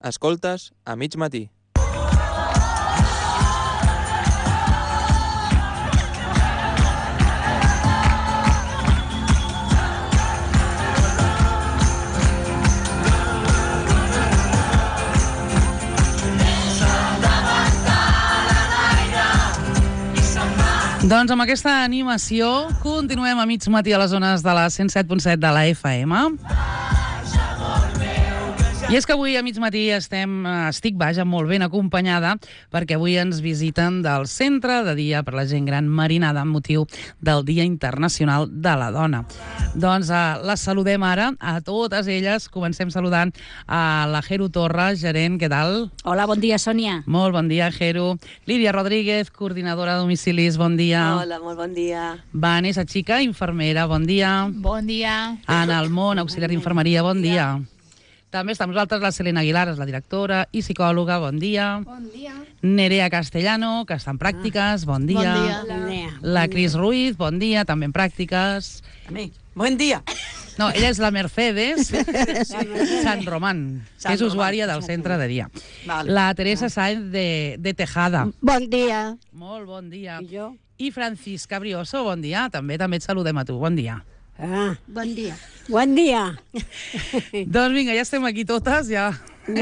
Escoltes a mig matí. Doncs amb aquesta animació continuem a mig matí a les zones de la 107.7 de la FM. I és que avui a mig matí estic molt ben acompanyada perquè avui ens visiten del Centre de Dia per la Gent Gran Marinada amb motiu del Dia Internacional de la Dona. Doncs les saludem ara a totes elles. Comencem saludant a la Jero Torres, gerent, què tal? Hola, bon dia, Sònia. Molt bon dia, Jero. Lídia Rodríguez, coordinadora de domicilis, bon dia. Hola, molt bon dia. Vanessa Chica, infermera, bon dia. Bon dia. Anna Almón, auxiliar d'infermeria, bon dia. També està amb nosaltres la Selena Aguilar, és la directora i psicòloga, bon dia. Bon dia. Nerea Castellano, que està en pràctiques, bon dia. Bon dia. La Cris Ruiz, bon dia, també en pràctiques. A mi, bon dia. No, ella és la Mercedes Sant Román, que és usuària del Centre de Dia. Vale. La Teresa Sáenz de Tejada. Bon dia. Molt bon dia. I jo? I Francisca Brioso, bon dia. També et saludem a tu, bon dia. Bon dia. Bon dia. Doncs vinga, ja estem aquí totes, ja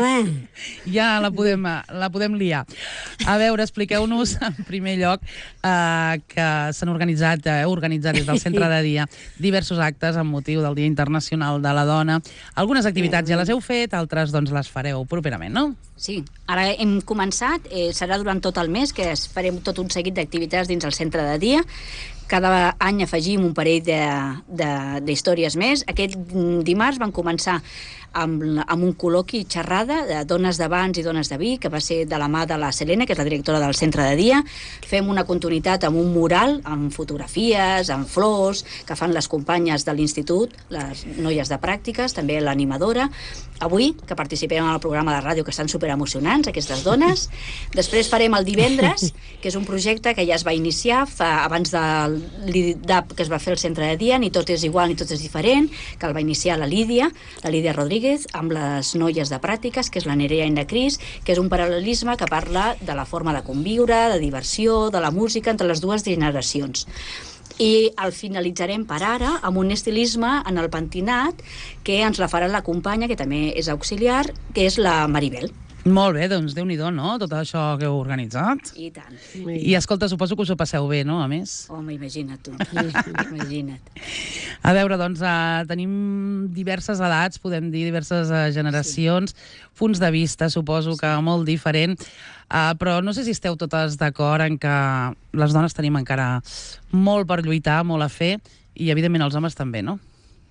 la podem liar. A veure, expliqueu-nos en primer lloc que s'han organitzat des del Centre de Dia diversos actes amb motiu del Dia Internacional de la Dona. Algunes activitats ja les heu fet, altres doncs les fareu properament, no? Sí, ara hem començat, serà durant tot el mes que farem tot un seguit d'activitats dins el Centre de Dia. Cada any afegim un parell d'històries més. Aquest dimarts van començar amb un col·loqui xerrada de dones d'abans i dones d'avui, que va ser de la mà de la Selena, que és la directora del Centre de Dia. Fem una continuïtat amb un mural, amb fotografies, amb flors, que fan les companyes de l'institut, les noies de pràctiques, també l'animadora. Avui, que participem en el programa de ràdio, que estan superemocionants, aquestes dones. Després farem el divendres, que és un projecte que ja es va iniciar abans del l'IDAP que es va fer al Centre de Dia, Ni tot és igual ni tot és diferent, que el va iniciar la Lídia Rodríguez, amb les noies de pràctiques, que és la Nerea i la Cris, que és un paral·lelisme que parla de la forma de conviure, de diversió, de la música entre les dues generacions. I el finalitzarem per ara amb un estilisme en el pentinat que ens la farà la companya, que també és auxiliar, que és la Maribel. Molt bé, doncs Déu-n'hi-do, no?, tot això que heu organitzat. I tant. I escolta, suposo que us ho passeu bé, no?, a més. Home, imagina't tu. Imagina't. A veure, doncs, tenim diverses edats, podem dir, diverses generacions, punts de vista, suposo que molt diferent, però no sé si esteu totes d'acord en que les dones tenim encara molt per lluitar, molt a fer, i evidentment els homes també, no?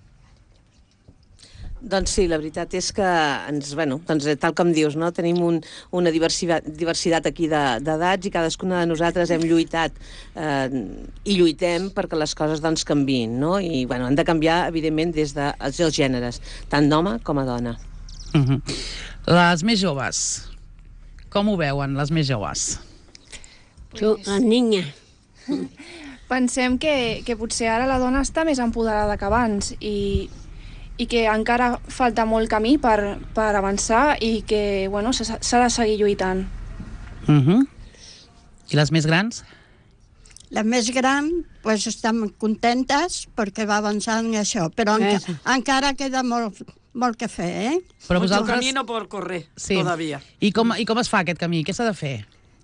Doncs sí, la veritat és que, tal com dius, no? Tenim una diversitat aquí d'edats i cadascuna de nosaltres hem lluitat i lluitem perquè les coses doncs canviïn, no? I han de canviar, evidentment, des dels gèneres, tant d'home com a dona. Les més joves, com ho veuen, les més joves? Tu, la niña. Pensem que potser ara la dona està més empoderada que abans i que encara falta molt camí per avançar i que s'ha de seguir lluitant. I les més grans? Les més grans estan contentes perquè va avançant això, però encara queda molt que fer, eh? Però Mucho camino por correr, todavía. I com es fa aquest camí? Què s'ha de fer?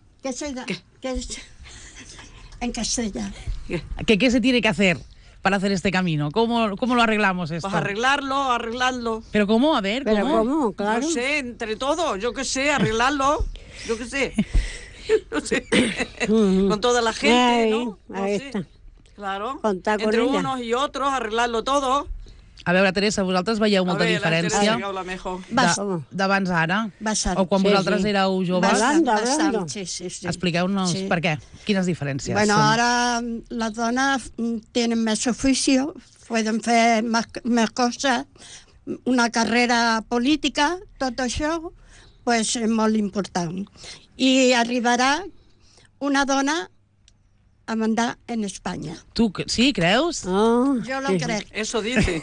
En castellà. ¿Qué se tiene que hacer para hacer este camino? ¿Cómo lo arreglamos esto? Pues arreglarlo. ¿Pero cómo? A ver, ¿cómo? ¿Pero cómo? Claro. No sé, entre todos, yo qué sé, arreglarlo. Yo qué sé. No sé. Con toda la gente, ¿no? Ahí sé. está. Claro. Contar con entre ella. unos y otros, arreglarlo todo. A veure, Teresa, vosaltres veieu molta diferència d'abans a ara? Bastant. O quan vosaltres éreu joves? Bastant, sí. Expliqueu-nos per què. Quines diferències són? Ahora las donas tienen más oficio, pueden hacer más cosas, una carrera política, tot això és molt important. I arribarà una dona a mandar en España. Tu, sí, creus? Yo lo creo. Eso dice.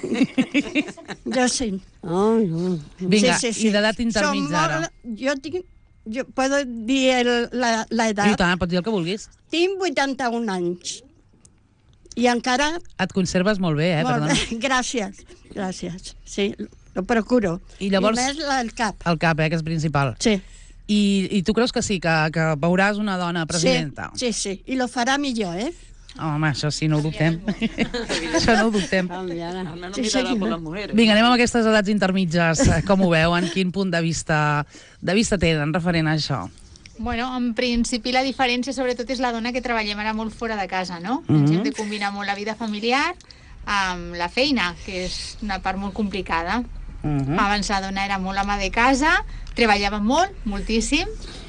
Yo sí. Vinga, Sí. i d'edat intermitjana. Jo puedo dir la I edat. tant, pots dir el que vulguis. Tinc 81 anys. I encara... Et conserves molt bé, Molt perdona. bé, gràcies. Sí, lo procuro. I llavors- I més el cap. El cap, que és principal. Sí. I tu creus que sí, que veuràs una dona presidenta? Sí. I lo farà millor, Home, això sí, no ho dubtem. Això no ho dubtem. Almenys Sí, mirarà sí. por las mujeres. Vinga, anem amb aquestes edats intermitges. Com ho veuen? Quin punt de vista tenen referent a això? Bueno, en principi la diferència sobretot és la dona que treballem ara molt fora de casa, no? Ens hem de combinar molt la vida familiar amb la feina, que és una part molt complicada. Abans la dona era molt ama de casa, treballava molt, moltíssim,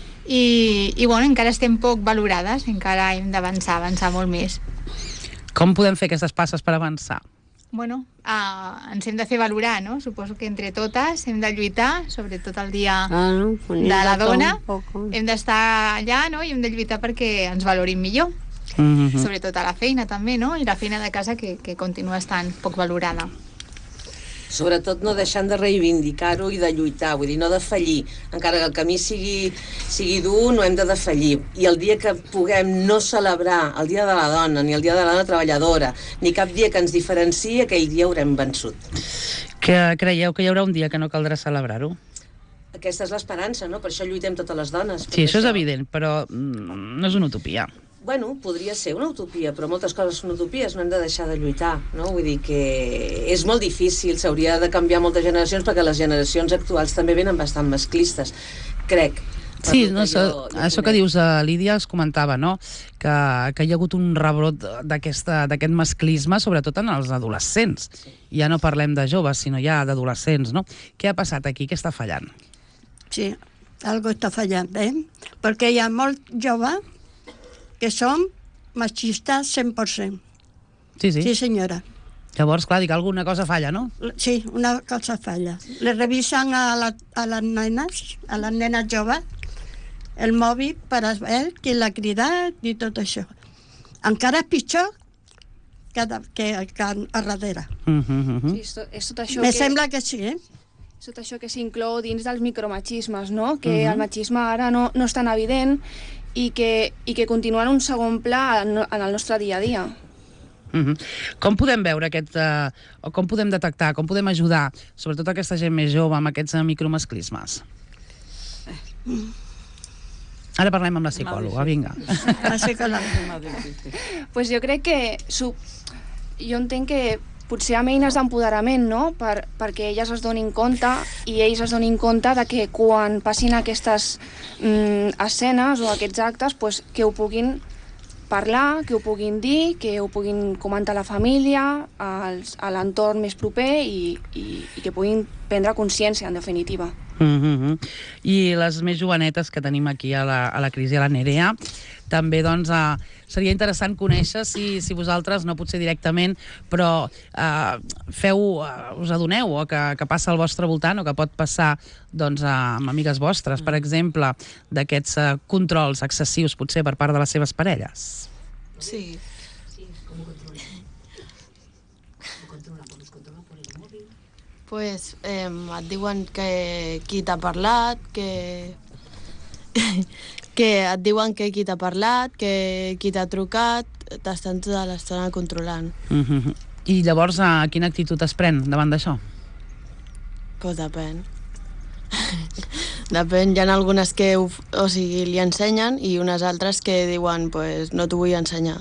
i bueno, encara estem poc valorades, encara hem d'avançar molt més. Com podem fer aquestes passes per avançar? Bueno, ens hem de fer valorar, no? Suposo que entre totes hem de lluitar, sobretot el dia de la dona. Hem d'estar allà, no? I hem de lluitar perquè ens valorin millor. Sobretot a la feina també, no? I la feina de casa que continua estant poc valorada. Sobretot no deixant de reivindicar-ho i de lluitar, vull dir, no defallir. Encara que el camí sigui dur, no hem de defallir. I el dia que puguem no celebrar el Dia de la Dona, ni el Dia de la Dona Treballadora, ni cap dia que ens diferenciï, aquell dia haurem vençut. Que creieu que hi haurà un dia que no caldrà celebrar-ho? Aquesta és l'esperança, no? Per això lluitem totes les dones. Sí, això és evident, però no és una utopia. Bueno, podria ser una utopia, però moltes coses són utopies, no hem de deixar de lluitar, no? Vull dir que és molt difícil, s'hauria de canviar moltes generacions perquè les generacions actuals també venen bastant masclistes, crec. Sí, no, això que dius, Lídia, es comentava, no?, que hi ha hagut un rebrot d'aquest masclisme, sobretot en els adolescents. Ja no parlem de joves, sinó ja d'adolescents, no? Què ha passat aquí? Què està fallant? Sí, algo està fallant, Perquè hi ha molt jove que són machistes 100%. Sí. Sí, senyora. Llavors, clar, dic, alguna cosa falla, no? Sí, una cosa falla. Le revisen a les nenes joves, el mòbil per a veure qui l'ha cridat i tot això. Encara és pitjor que a darrere. Sí, és tot això Me sembla que sí, És tot això que s'inclou dins dels micromachismes, no? Que el machisme ara no és tan evident i que continua en un segon pla en el nostre dia a dia. Com podem veure o com podem detectar, com podem ajudar, sobretot aquesta gent més jove, amb aquests micromasclismes? Ara parlem amb la psicòloga, vinga. La psicòloga. Pues jo crec que... Jo entenc que potser amb eines d'empoderament, no? Perquè elles es donin compte i ells es donin compte de que quan passin aquestes escenes o aquests actes, pues, que ho puguin parlar, que ho puguin dir, que ho puguin comentar a la família, a l'entorn més proper i que puguin prendre consciència, en definitiva. I les més jovenetes que tenim aquí a la Cris i a la Nerea, també doncs, seria interessant conèixer si vosaltres, no potser directament, però us adoneu o que passa al vostre voltant o que pot passar doncs, amb amigues vostres, per exemple, d'aquests controls excessius potser per part de les seves parelles. Sí. Pues et diuen que qui t'ha parlat, que et diuen que qui t'ha parlat, que qui t'ha trucat, t'estan tota l'estona controlant. I llavors, quina actitud es pren davant d'això? Pues depèn. Depèn, hi ha algunes que li ensenyen i unes altres que diuen pues no t'ho vull ensenyar.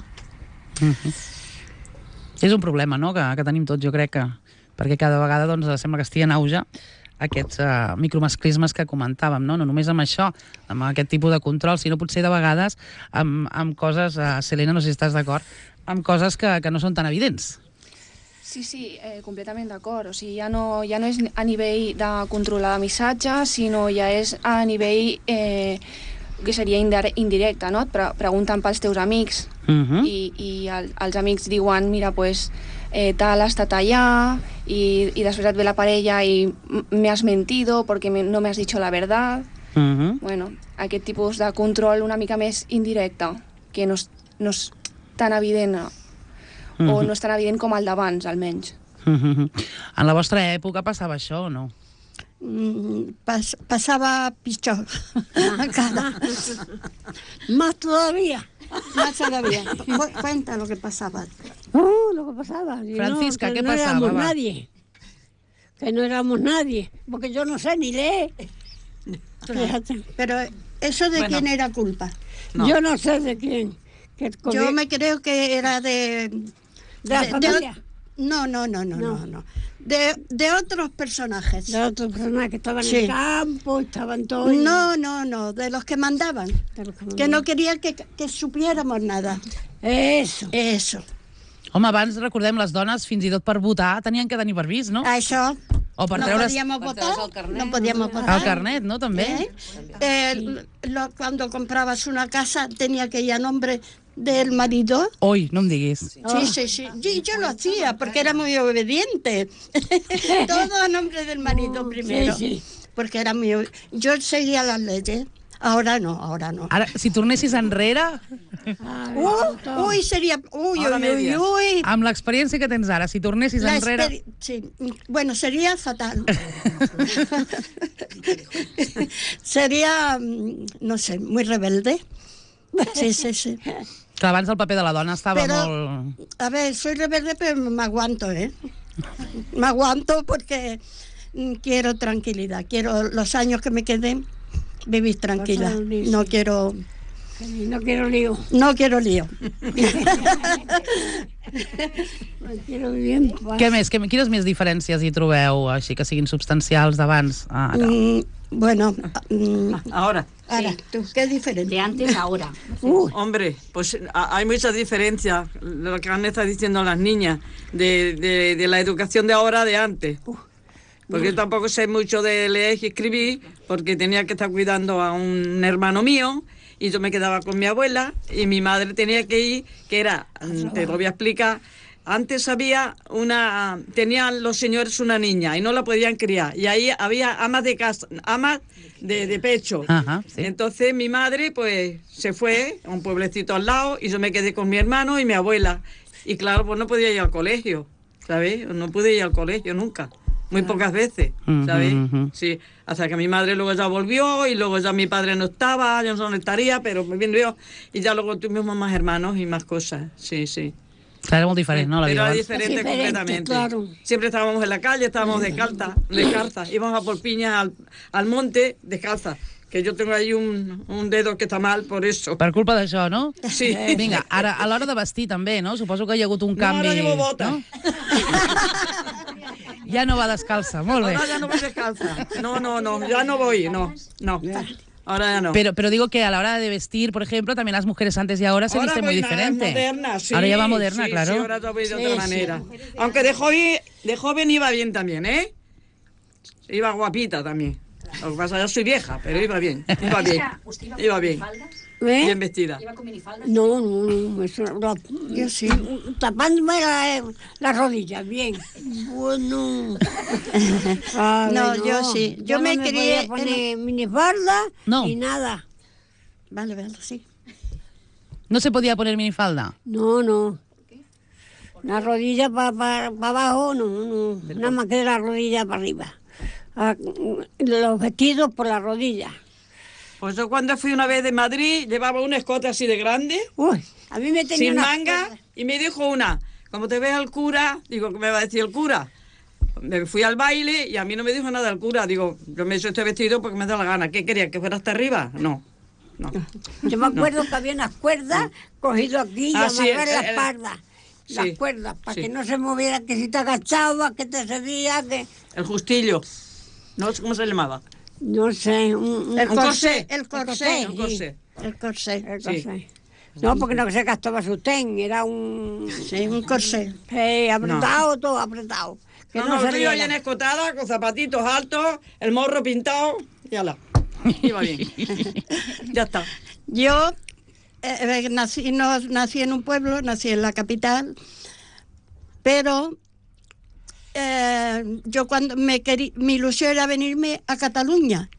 És un problema, no?, que tenim tots, jo crec que perquè cada vegada doncs, sembla que estigui en auge aquests micromasclismes que comentàvem, no només amb això, amb aquest tipus de control, sinó potser de vegades amb coses, Selena, no sé si estàs d'acord, amb coses que no són tan evidents. Sí, completament d'acord. O sigui, ja no és a nivell de controlar missatges, sinó ja és a nivell que seria indirecte, no? Et pregunten pels teus amics i els amics diuen, mira, pues tal ha estat allà y después et ve la parella y me has mentido porque no me has dicho la verdad. Uh-huh. Bueno, aquest tipus de control una mica més indirecte, que no és tan evident, o no és tan evident com el d'abans, almenys. En la vostra època passava això o no? Pasaba pichón. Más todavía. Más todavía. Cuenta lo que pasaba. Lo que pasaba. Francisca, no, ¿qué no pasaba? éramos Va. nadie. Que no éramos nadie. Porque yo no sé ni leer. Fíjate. Pero eso de quién era culpa. No. Yo no sé de quién. Yo me creo que era de la familia. No. De otros personajes. De otros personajes que estaban en el campo, estaban todos... No, de los que mandaban. Que no querían que supiéramos nada. Eso. Home, abans, recordem, les dones, fins i tot per votar, tenien que tenir permís, no? Això. O per no treure's... podíamos votar. No podíamos votar. El carnet, ¿no? També. Cuando comprabas una casa tenía que ir a nombre del marido. Ui, no em diguis. Sí. Yo lo hacía porque era muy obediente. Todo a nombre del marido primero. Sí. Porque era muy... Yo seguía las leyes. Ahora no. Ara, si tornessis enrere... Seria... Uy. Amb l'experiència que tens ara, si tornessis enrere... Sí, bueno, sería fatal. Sería, no sé, muy rebelde. Sí. Que abans el paper de la dona estava molt... A ver, soy rebelde, pero me aguanto, Me aguanto porque quiero tranquilidad. Quiero los años que me queden vivir tranquila. No quiero lío. No quiero lío. Quiero vivir en paz. Què més? Quines més diferències hi trobeu, així que siguin substancials d'abans? Bueno, ahora. ¿tú qué diferencia? De antes a ahora. Hombre, pues hay mucha diferencia, lo que han estado diciendo las niñas, de la educación de ahora de antes. Porque yo tampoco sé mucho de leer y escribir, porque tenía que estar cuidando a un hermano mío, y yo me quedaba con mi abuela, y mi madre tenía que ir, que era, te lo voy a explicar, antes tenían los señores una niña, y no la podían criar, y ahí había amas de casa, amas de pecho. Ajá, sí. Entonces mi madre, pues, se fue a un pueblecito al lado, y yo me quedé con mi hermano y mi abuela, y claro, pues no podía ir al colegio, ¿sabes? No pude ir al colegio nunca. Muy pocas veces, ¿sabes? Sí, hasta que mi madre luego ya volvió y luego ya mi padre no estaba, yo no sé dónde estaría, pero me vino yo y ya luego tuvimos más hermanos y más cosas, sí. Era molt diferent, no? La vida era abans. diferente completamente. Claro. Siempre estábamos en la calle, estábamos descalzas, íbamos a por piñas al monte descalzas. Que jo tengo ahí un dedo que està mal por eso. Per culpa d'això, no? Sí. Vinga, ara, a l'hora de vestir també, no? Suposo que hi ha hagut un canvi... No, ara llevo bota. No? Ja no va descalça, molt bé. Ahora ya no voy descalza. No, ya no voy, no. Ahora ya no. Pero digo que a la hora de vestir, por ejemplo, también las mujeres antes y ahora se visten muy diferente. Moderna, sí. Ahora ya va moderna, claro. Sí, ahora ya voy de otra manera. Aunque de joven iba bien también, ¿eh? Iba guapita también. Lo que pasa, ya soy vieja, pero iba bien. Iba bien. Bien vestida. No, eso, yo sí. Tapándome las rodillas, bien. Bueno. No, yo sí. Yo me no crié... podía poner minifalda ni nada. Vale, sí. ¿No se podía poner minifalda? No. La rodilla para abajo, no. Nada más que la rodilla para arriba. Los vestidos por la rodilla. Pues yo cuando fui una vez de Madrid llevaba un escote así de grande, a mí me tenía sin una manga, y me dijo como te ves al cura, digo, ¿qué me va a decir el cura? Me fui al baile y a mí no me dijo nada el cura, digo, yo me he hecho este vestido porque me da la gana. ¿Qué quería? ¿Que fuera hasta arriba? No. Yo me acuerdo que había unas cuerdas cogido aquí y amarrar la espalda. Las cuerdas, para que no se moviera, que si te agachabas, que te cedía, que... El justillo. No sé cómo se llamaba. No sé, El corsé. El corsé. Sí. No, porque no se gastaba sostén, era un... Sí, un corsé. Apretado, todo apretado. Que no, yo iba bien escotada, con zapatitos altos, el morro pintado, y ala. Iba bien. Ya está. Yo nací en un pueblo, nací en la capital, pero... yo cuando mi ilusión era venirme a Cataluña,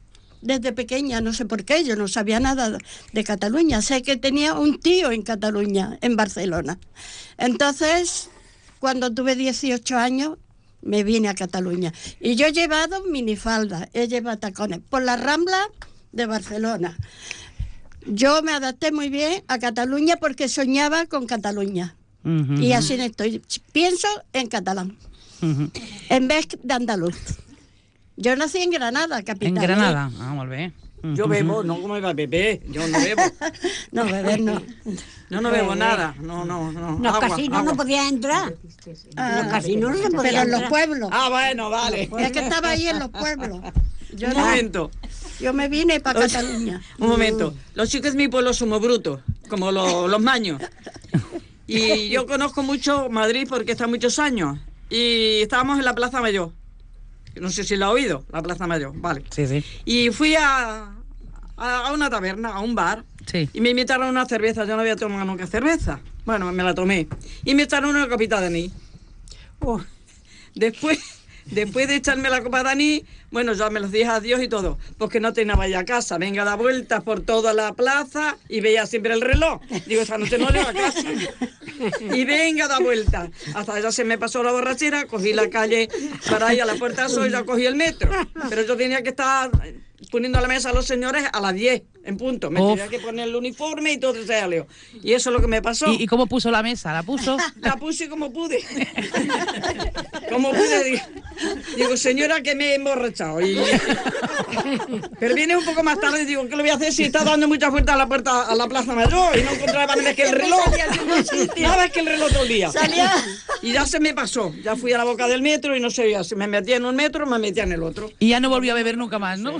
desde pequeña, no sé por qué, yo no sabía nada de Cataluña. Sé que tenía un tío en Cataluña, en Barcelona. Entonces, cuando tuve 18 años, me vine a Cataluña. Y yo he llevado minifalda, he llevado tacones por la Rambla de Barcelona. Yo me adapté muy bien a Cataluña porque soñaba con Cataluña. Y así estoy. Pienso en catalán, en vez de andaluz. Yo nací en Granada, capital. En Granada, molt bé. Yo bebo, no como iba beber, yo no bebo. No, beber no. Yo no bebo nada, no. Los casinos no podían entrar. Los casinos no se podían pero en los entrar. pueblos. Ah, bueno, vale. Es que estaba ahí en los pueblos. Un momento. Yo me vine para Cataluña. Un momento. Los chicos de mi pueblo somos brutos, como los maños. Y yo conozco mucho Madrid porque está muchos años. Y estábamos en la Plaza Mayor. No sé si lo ha oído, la Plaza Mayor, vale. Sí, sí. Y fui a una taberna, a un bar, Sí. y me invitaron a una cerveza. Yo no había tomado nunca cerveza. Bueno, me la tomé. Y me echaron una copita de anís. Después de echarme la copa de anís, bueno, ya me los dije adiós y todo, porque no tenía ya casa. Venga a dar vueltas por toda la plaza y veía siempre el reloj. Digo, esta noche no le va a casa. Y venga a dar vueltas. Hasta ya se me pasó la borrachera, cogí la calle para ir a la Puerta del Sol y ya cogí el metro. Pero yo tenía que estar poniendo a la mesa a los señores a las 10, en punto. Me tenía que poner el uniforme y todo ese jaleo. Y eso es lo que me pasó. ¿Y cómo puso la mesa? ¿La puso? La puse como pude. Como pude, digo, señora, que me he emborrachado. Pero viene un poco más tarde y digo, ¿qué le voy a hacer si está dando muchas vueltas a la Plaza Mayor y no encontraba nada más que el reloj? Nada más que el reloj todo el día. Y ya se me pasó. Ya fui a la boca del metro y no sé, ya, si me metía en un metro, me metía en el otro. Y ya no volvió a beber nunca más, ¿no?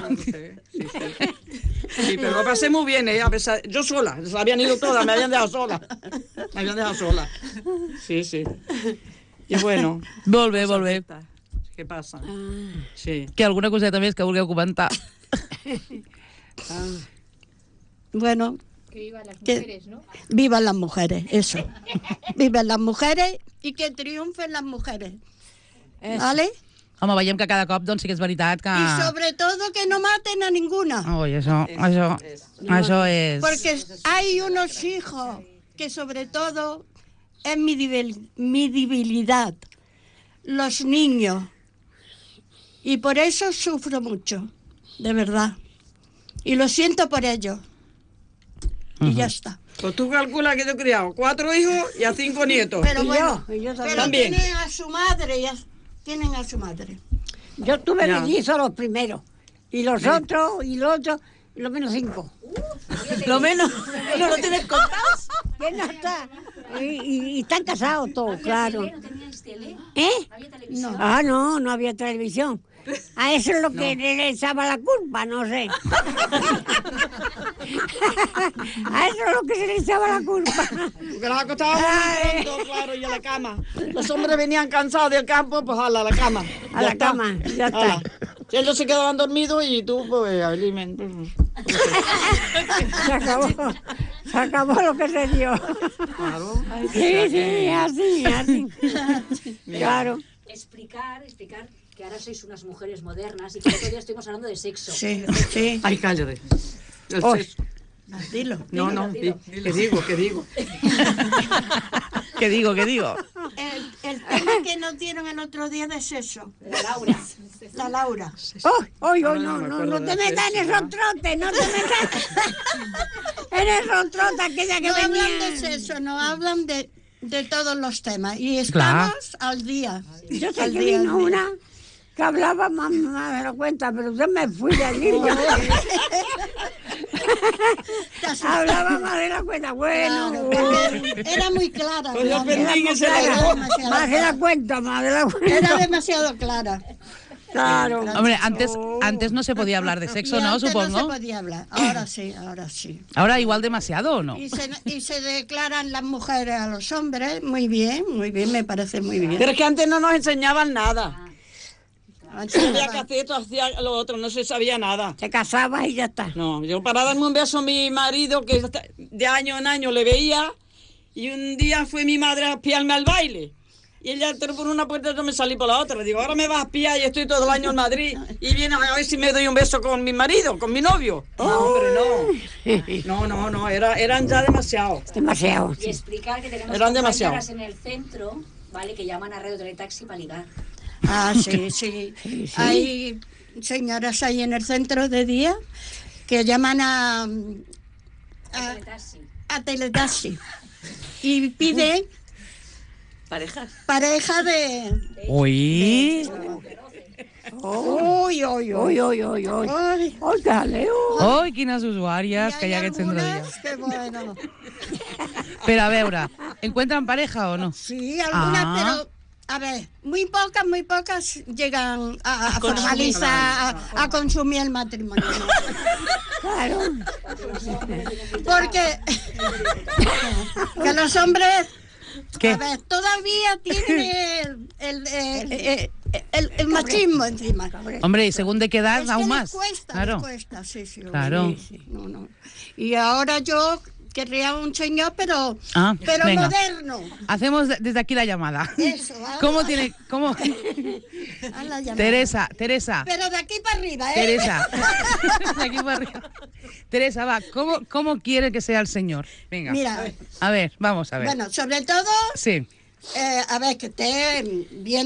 Sí, pero lo pasé muy bien, a pesar, yo sola, se habían ido todas, me habían dejado sola. Sí. I bueno. Molt bé. Què passa? Sí. Que alguna coseta més que vulgueu comentar? Bueno, Que vivan las mujeres, ¿no? Vivan las mujeres, eso. Vivan las mujeres y que triunfen las mujeres. ¿Vale? Home, veiem que cada cop doncs, sí que és veritat que... Y sobre todo que no maten a ninguna. Ui, això és... Porque hay unos hijos que sobre todo es mi debilidad, los niños. Y por eso sufro mucho, de verdad. Y lo siento por ellos. Y ya está. Pues tú calculas que yo he criado 4 hijos y a 5 nietos. Pero bueno, yo pero tienen a su madre, tienen a su madre. Yo tuve mellizos los primeros, y los otros, y los otros, y lo menos 5. Lo menos, ¿no lo tienes contados? ¿Qué no está? Y están casados todos, claro. ¿Eh? No, no había televisión. A eso es lo que le echaba la culpa, no sé. A eso es lo que se le echaba la culpa. Porque nos acostábamos muy pronto, claro, y a la cama. Los hombres venían cansados del campo, pues a la cama. A la cama, ya está. Si ellos se quedaban dormidos y tú, pues, alimento. Se acabó lo que se dio. Claro. Sí, así. Claro. Explicar que ahora sois unas mujeres modernas y que todavía estuvimos hablando de sexo. Sí. Ay, cállate. El sexo. Dilo. No, ¿qué digo? ¿Qué digo? El tema que nos dieron el otro día de sexo. La Laura. No te metas en esos trotes, no te metas en esos trotes aquella que No venía. hablan de sexo, no hablan de todos los temas. Y estamos al día. Yo sé que vino una que hablaba más de la cuenta, pero yo me fui de allí. Hablaba más de la cuenta, bueno. Era muy clara. Pues yo aprendí que se la más de la cuenta. Era demasiado clara. Claro. Hombre, antes no se podía hablar de sexo, ¿no? Antes Supongo. no se podía hablar. Ahora sí. Ahora igual demasiado, ¿o no? Y se declaran las mujeres a los hombres. Muy bien, me parece muy bien. Pero es que antes no nos enseñaban nada. Había que hacer esto, hacía lo otro, no se sabía nada. Se casaba y ya está. No, yo para darme un beso a mi marido, que de año en año le veía, y un día fue mi madre a espiarme al baile. y ella entró por una puerta y yo me salí por la otra. Le digo, ahora me vas a espiar y estoy todo el año en Madrid y vienes a ver si me doy un beso con mi marido, con mi novio. No, hombre, no, eran ya demasiado. Demasiado. Y explicar que tenemos Eran compañeras demasiado. en el centro, ¿vale? Que llaman a Radio Teletaxi para ligar. Ah, sí. Hay señoras ahí en el centro de día que llaman a Teletaxi y piden pareja de... Uy. Uy. Ai, Galeo. Ui, quines usuàries que hi ha aquest centre de dia. Que bueno. Pero a veure, ¿encuentran pareja o no? Sí, algunas, Ah. pero a ver, muy pocas llegan a formalizar, a consumir el matrimonio. Claro. Porque que los hombres, ¿Qué? a ver, todavía tienen el machismo encima. Hombre, y según de qué edad, Es que aún les más. cuesta, Claro. les cuesta, sí. Claro. No. Y ahora yo querría un señor, pero venga. moderno. Hacemos desde aquí la llamada. Eso, ¿Cómo tiene...? ¿Cómo? Haz la llamada. Teresa. Pero de aquí para arriba, ¿eh? Teresa. De aquí para arriba. Teresa, va, ¿cómo quiere que sea el señor? Venga. Mira. A ver, vamos a ver. Bueno, sobre todo, Sí. a ver, que esté bien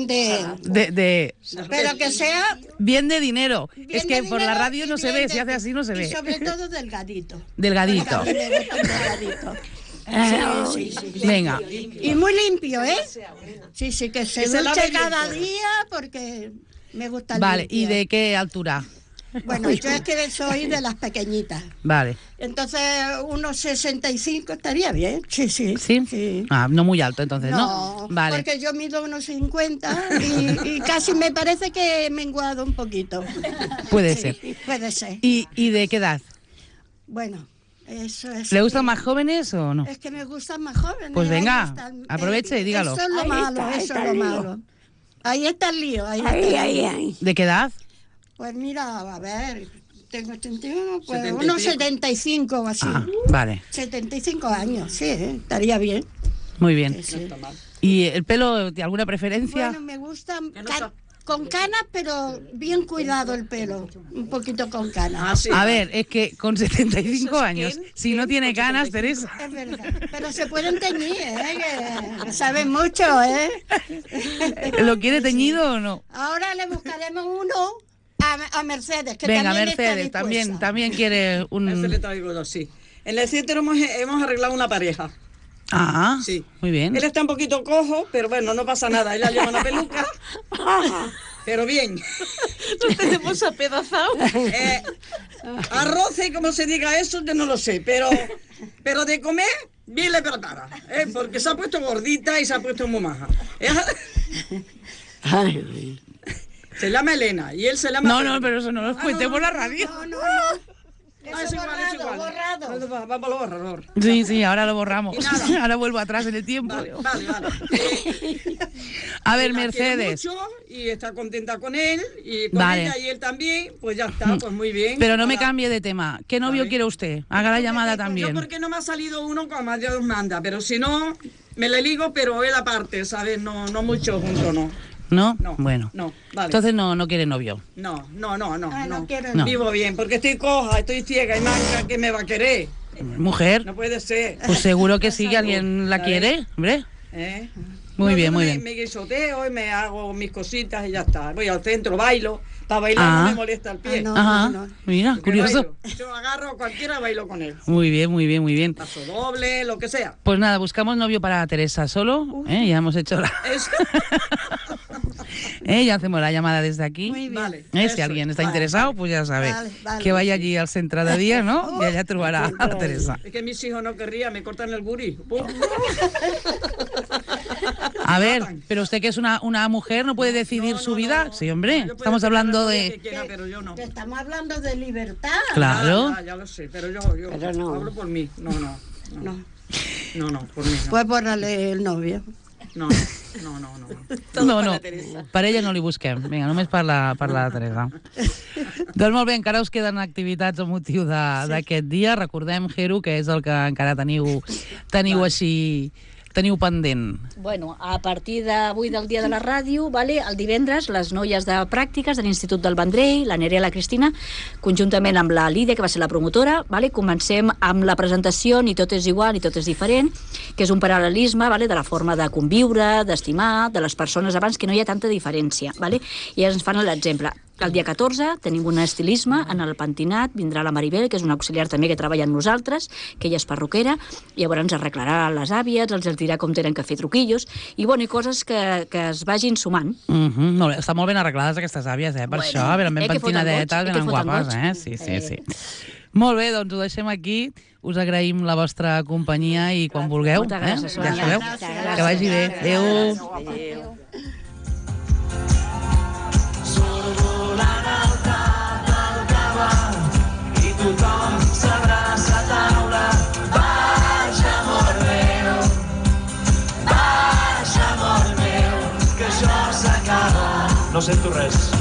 pero que sea Bien de dinero. bien Es que de por la dinero radio y no se bien ve, si hace así no se y ve. sobre todo delgadito. Delgadito. A mí me gusta un delgadito. Sí. Venga. Y muy limpio, ¿eh? Sí, que se Que se lave duche bien cada todo. día porque me gusta Vale, limpio. ¿y de qué altura? Bueno, yo es que soy de las pequeñitas. Vale. Entonces, unos 65 estaría bien. Sí. ¿Sí? Ah, no muy alto entonces, ¿no? Vale. Porque yo mido unos 50 y casi me parece que he menguado un poquito. Puede Sí, ser. puede ser. ¿Y de qué edad? Bueno, eso es... ¿Le gustan más jóvenes o no? Es que me gustan más jóvenes. Pues ahí venga, está aproveche y dígalo. Eso es lo Ahí malo, está, eso está es lo el lío. malo. Ahí está el lío. Ahí está el lío. Ahí. ¿De qué edad? Pues mira, a ver, tengo 81, pues 75. unos 75 o así. Ah, vale. 75 años, sí, estaría bien. Muy bien. Sí. ¿Y el pelo, de alguna preferencia? Bueno, me gusta Que no sa- con canas, pero bien cuidado el pelo. Un poquito con canas. Ah, sí. A ver, es que con 75 años, si no tiene ganas, Teresa. Es verdad. Pero se pueden teñir, que saben mucho, ¿eh? ¿Lo quiere teñido o no? Ahora le buscaremos uno a Mercedes, que Venga, también está Mercedes, dispuesta. también quiere Ese le un... traigo yo, sí. En el centro hemos arreglado una pareja. Ah, Sí. muy bien. Él está un poquito cojo, pero bueno, no pasa nada. Ella lleva una peluca, pero bien. No tenemos apedazado. Arroz y como se diga eso, yo no lo sé, pero de comer, bien le prepara, porque se ha puesto gordita y se ha puesto muy maja. Se llama Elena y él se llama... No, pero eso no lo cuente por la radio. No. Ah, es igual, es igual. borrado. Vamos al borrador. Sí, ahora lo borramos. Y nada. Ahora vuelvo atrás en el tiempo. Vale. A ver, La quiere Mercedes. mucho y está contenta con él y con Vale. ella y él también, pues ya está, pues muy bien. Pero no me Ahora, cambie de tema. ¿Qué novio Vale. quiere usted? Haga la llamada Yo también. porque no me ha salido uno como Dios manda, pero si no, me le ligo, pero él aparte, ¿sabes? No mucho junto, no. ¿No? No, Bueno. no, vale. Entonces no quiere novio. No. no quiero No. Vivo bien, porque estoy coja, estoy ciega y manca, ¿qué me va a querer? Mujer, No puede ser. pues seguro que sí, que alguien la ¿Sabes? quiere, hombre. ¿Eh? Muy No, bien, yo muy me- bien. Me guisoteo y me hago mis cositas y ya está. Voy al centro, bailo. Para bailar Ah. no me molesta el pie. Ah, no. Ajá, mira, Porque curioso. bailo. Yo agarro a cualquiera, bailo con él. Muy bien. Paso doble, lo que sea. Pues nada, buscamos novio para Teresa solo. Ya hemos hecho la... Eso. Ya hacemos la llamada desde aquí. Muy bien. Vale. Si eso alguien es. está Vale, interesado, vale. pues ya sabe. Vale. Que vaya allí al centro de día, ¿no? Y allá trobará a Teresa. Es que mis hijos no querrían, me cortan el gurí. Pum. A ver, pero usted que es una mujer, ¿no puede decidir No, su no, vida? no. Sí, hombre, Yo puedo estamos hacer la hablando novia de... que quiera, pero yo no. Que estamos hablando de libertad. Claro. Ya lo sé, pero yo Pero no. hablo por mí. No, No. por mí no. Pues bórrale el novio. No. No, per ella no li busquem. Vinga, només per la Teresa. Doncs molt bé, encara us queden activitats a motiu d'aquest dia. Recordem, Jero, que és el que encara teniu així teniu pendent? Bueno, a partir d'avui del dia de la ràdio, el divendres, les noies de pràctiques de l'Institut del Vendrell, la Nerea i la Cristina, conjuntament amb la Lídia, que va ser la promotora, comencem amb la presentació Ni tot és igual, ni tot és diferent, que és un paral·lelisme de la forma de conviure, d'estimar, de les persones abans, que no hi ha tanta diferència. I ens fan l'exemple. El dia 14 tenim un estilisme en el pentinat, vindrà la Maribel, que és una auxiliar també que treballa amb nosaltres, que ella és perruquera, i llavors ens arreglarà les àvies, els dirà com tenen que fer truquillos, i coses que es vagin sumant. Molt bé, estan molt ben arreglades aquestes àvies, per això, venen ben pentinadetes, venen guapes, sí. Molt bé, doncs ho deixem aquí, us agraïm la vostra companyia i quan vulgueu, moltes gràcies, ja sabeu, que vagi bé. Adéu. Tothom s'abraça a taula. Baixa, amor meu, que això s'acaba. No sento res.